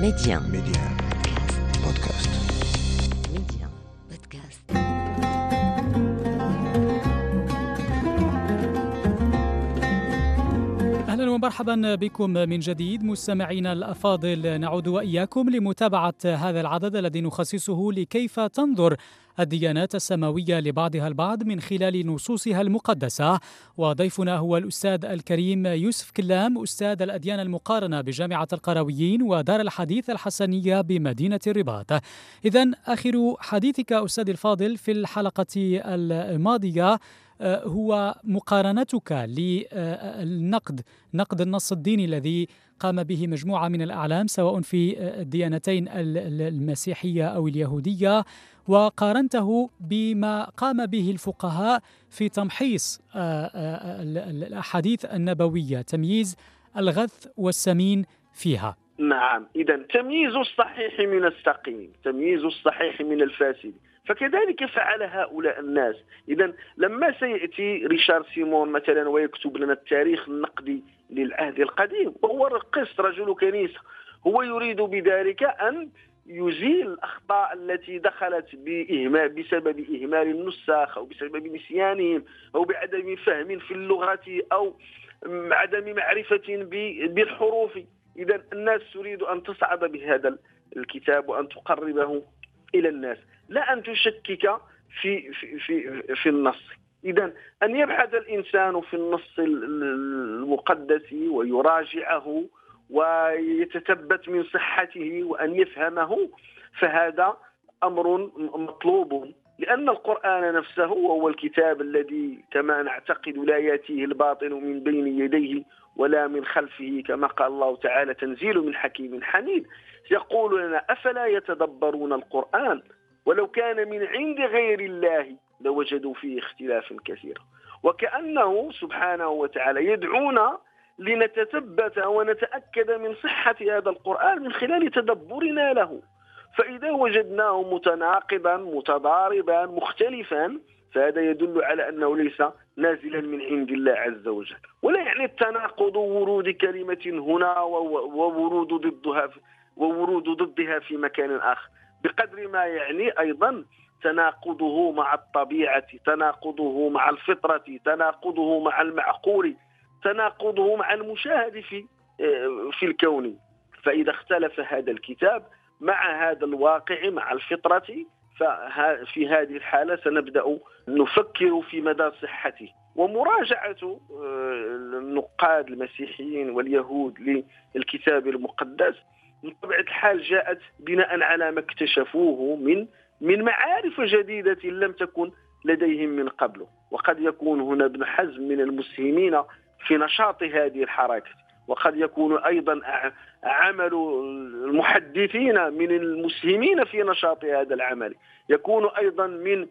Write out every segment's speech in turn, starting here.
Média بودكاست. Média Podcast. أهلا ومرحبا بكم من جديد مستمعينا الأفاضل، نعود وإياكم لمتابعة هذا العدد الذي نخصصه لكيف تنظر الديانات السماوية لبعضها البعض من خلال نصوصها المقدسة. وضيفنا هو الأستاذ الكريم يوسف كلام، أستاذ الأديان المقارنة بجامعة القرويين ودار الحديث الحسنية بمدينة الرباط. إذن آخر حديثك أستاذ الفاضل في الحلقة الماضية هو مقارنتك نقد النص الديني الذي قام به مجموعة من الأعلام سواء في الديانتين المسيحية أو اليهودية، وقارنته بما قام به الفقهاء في تمحيص الأحاديث النبوية، تمييز الغث والسمين فيها. نعم، إذن تمييز الصحيح من السقيم، تمييز الصحيح من الفاسد، فكذلك فعل هؤلاء الناس. إذن لما سيأتي ريشارد سيمون مثلا ويكتب لنا التاريخ النقدي للعهد القديم، وهو قس رجل كنيسة، هو يريد بذلك أن يزيل الأخطاء التي دخلت بسبب إهمال النساخ أو بسبب نسيانهم أو بعدم فهم في اللغة أو عدم معرفة بالحروف. إذن الناس تريد أن تصعد بهذا الكتاب وأن تقربه إلى الناس، لا أن تشكك في النص. إذن أن يبحث الإنسان في النص المقدس ويراجعه ويتثبت من صحته وأن يفهمه، فهذا أمر مطلوب، لأن القرآن نفسه وهو الكتاب الذي كما نعتقد لا يأتيه الباطل من بين يديه ولا من خلفه، كما قال الله تعالى: تنزيل من حكيم حميد. يقول لنا: أفلا يتدبرون القرآن ولو كان من عند غير الله لوجدوا فيه اختلافا كثيرا. وكأنه سبحانه وتعالى يدعونا لنتثبت ونتأكد من صحة هذا القرآن من خلال تدبرنا له. فإذا وجدناه متناقضا متضاربا مختلفا، فهذا يدل على أنه ليس نازلا من عند الله عز وجل. ولا يعني التناقض ورود كلمة هنا وورود ضدها في مكان آخر، بقدر ما يعني أيضا تناقضه مع الطبيعة، تناقضه مع الفطرة، تناقضه مع المعقول، تناقضه مع المشاهد في الكون. فإذا اختلف هذا الكتاب مع هذا الواقع مع الفطرة، ففي هذه الحالة سنبدأ نفكر في مدى صحته. ومراجعة النقاد المسيحيين واليهود للكتاب المقدس بطبيعة الحال جاءت بناء على ما اكتشفوه من معارف جديدة لم تكن لديهم من قبل. وقد يكون هنا ابن حزم من المسهمين في نشاط هذه الحركة، وقد يكون أيضا عمل المحدثين من المسهمين في نشاط هذا العمل، يكون أيضا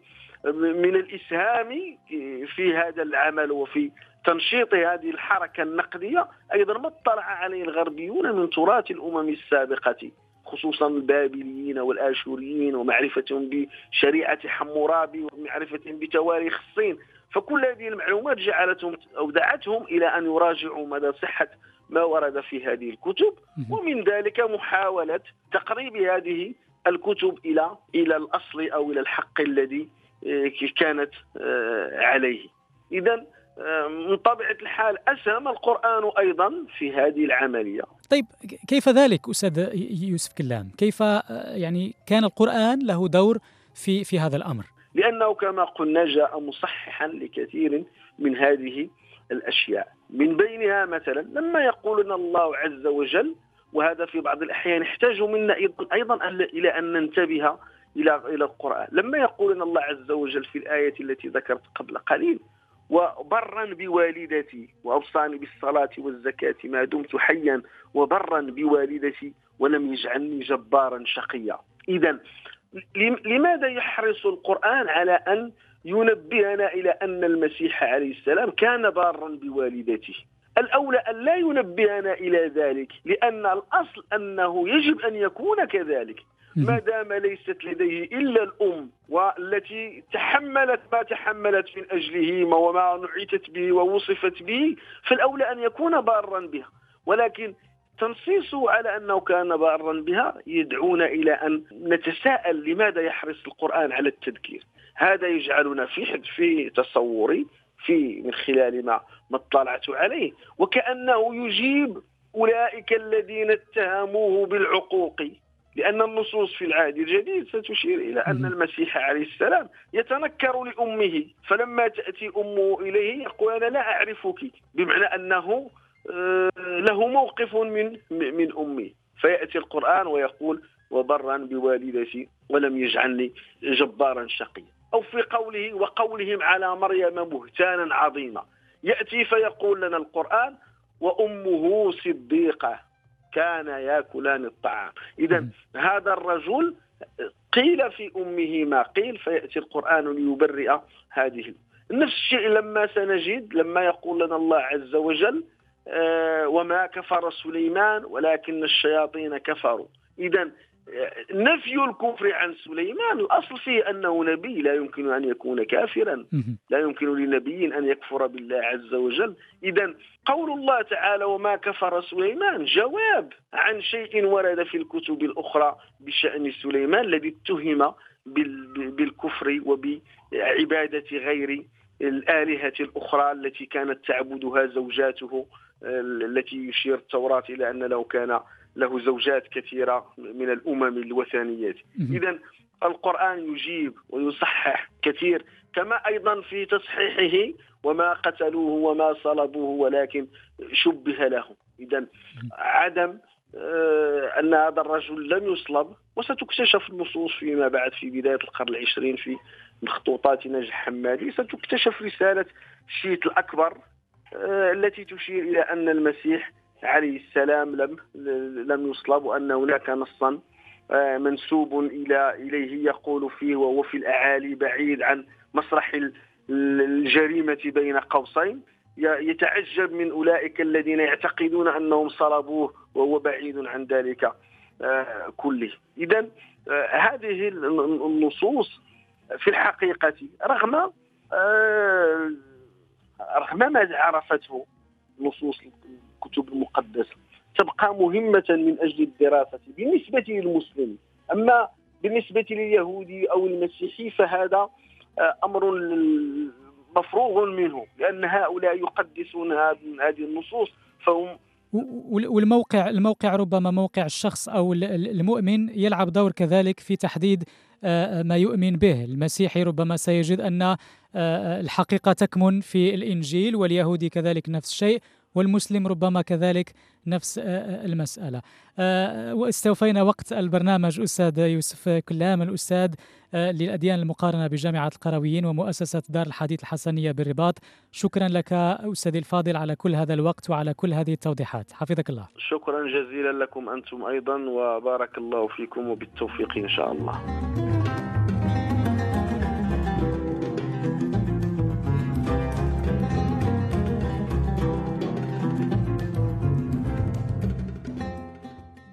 من الإسهام في هذا العمل وفي تنشيط هذه الحركة النقدية أيضا ما اطلع عليه الغربيون من تراث الأمم السابقة، خصوصا البابليين والآشوريين، ومعرفتهم بشريعة حمورابي ومعرفتهم بتواريخ الصين. فكل هذه المعلومات جعلتهم أو دعتهم إلى أن يراجعوا مدى صحة ما ورد في هذه الكتب، ومن ذلك محاولة تقريب هذه الكتب إلى الأصل أو إلى الحق الذي كانت عليه. إذن من طبيعة الحال أسهم القرآن أيضا في هذه العملية. طيب، كيف ذلك أستاذ يوسف كلام؟ كيف يعني كان القرآن له دور في هذا الأمر؟ لأنه كما قلنا جاء مصححا لكثير من هذه الأشياء، من بينها مثلا لما يقولنا الله عز وجل، وهذا في بعض الأحيان يحتاج منا أيضا إلى أن ننتبه إلى القرآن. لما يقولنا الله عز وجل في الآية التي ذكرت قبل قليل: وبرا بوالدتي وأوصاني بالصلاة والزكاة ما دمت حيا وبرا بوالدتي ولم يجعلني جبارا شقيا. إذن لماذا يحرص القرآن على أن ينبهنا إلى أن المسيح عليه السلام كان بارا بوالدته؟ الأولى أن لا ينبهنا إلى ذلك، لأن الأصل أنه يجب أن يكون كذلك، ما دام ليست لديه إلا الأم والتي تحملت ما تحملت من أجله وما نعتت به ووصفت به، فالأولى أن يكون بارا بها. ولكن تنصيصه على أنه كان بارا بها يدعونا إلى أن نتساءل لماذا يحرص القرآن على التذكير. هذا يجعلنا في تصوري من خلال ما اطلعت عليه وكأنه يجيب أولئك الذين اتهموه بالعقوق، لأن النصوص في العهد الجديد ستشير إلى أن المسيح عليه السلام يتنكر لأمه، فلما تأتي أمه إليه يقول أنا لا أعرفك، بمعنى أنه له موقف من أمي. فيأتي القرآن ويقول وبرا بوالدتي ولم يجعلني جبارا شقيا. أو في وقولهم على مريم بهتانا عظيما، يأتي فيقول لنا القرآن وأمه صديقة كان يأكلان الطعام. إذن هذا الرجل قيل في أمه ما قيل، فيأتي القرآن ليبرئ هذه. نفس الشيء لما يقول لنا الله عز وجل وما كفر سليمان ولكن الشياطين كفروا. إذن نفي الكفر عن سليمان الأصل فيه أنه نبي، لا يمكن أن يكون كافرا، لا يمكن لنبي أن يكفر بالله عز وجل. إذن قول الله تعالى وما كفر سليمان جواب عن شيء ورد في الكتب الأخرى بشأن سليمان الذي اتهم بالكفر وبعبادة غير الآلهة الأخرى التي كانت تعبدها زوجاته، التي يشير التوراة إلى أن له زوجات كثيرة من الأمم الوثنية. إذن القرآن يجيب ويصحح كثير، كما أيضا في تصحيحه وما قتلوه وما صلبوه ولكن شبه له. إذن عدم أن هذا الرجل لم يصلب، وستكتشف النصوص فيما بعد في بداية القرن العشرين في مخطوطات نجح حمادي، ستكتشف رسالة الشيت الأكبر التي تشير إلى أن المسيح عليه السلام لم يصلب، وأن هناك نصا منسوب إليه يقول فيه وهو في الأعالي بعيد عن مسرح الجريمة بين قوسين، يتعجب من أولئك الذين يعتقدون أنهم صلبوه وهو بعيد عن ذلك كله. إذن هذه النصوص في الحقيقة رغم ما عرفته نصوص الكتب المقدسة تبقى مهمة من أجل الدراسة بالنسبة للمسلم. أما بالنسبة لليهودي أو المسيحي فهذا أمر مفروغ منه، لأن هؤلاء يقدسون هذه النصوص فهم. والموقع ربما موقع الشخص أو المؤمن يلعب دور كذلك في تحديد ما يؤمن به. المسيحي ربما سيجد أن الحقيقة تكمن في الإنجيل، واليهودي كذلك نفس الشيء، والمسلم ربما كذلك نفس المسألة. واستوفينا وقت البرنامج أستاذ يوسف كلام، الأستاذ للأديان المقارنة بجامعة القرويين ومؤسسة دار الحديث الحسنية بالرباط. شكرا لك أستاذي الفاضل على كل هذا الوقت وعلى كل هذه التوضيحات، حفظك الله. شكرا جزيلا لكم أنتم أيضا، وبارك الله فيكم وبالتوفيق إن شاء الله.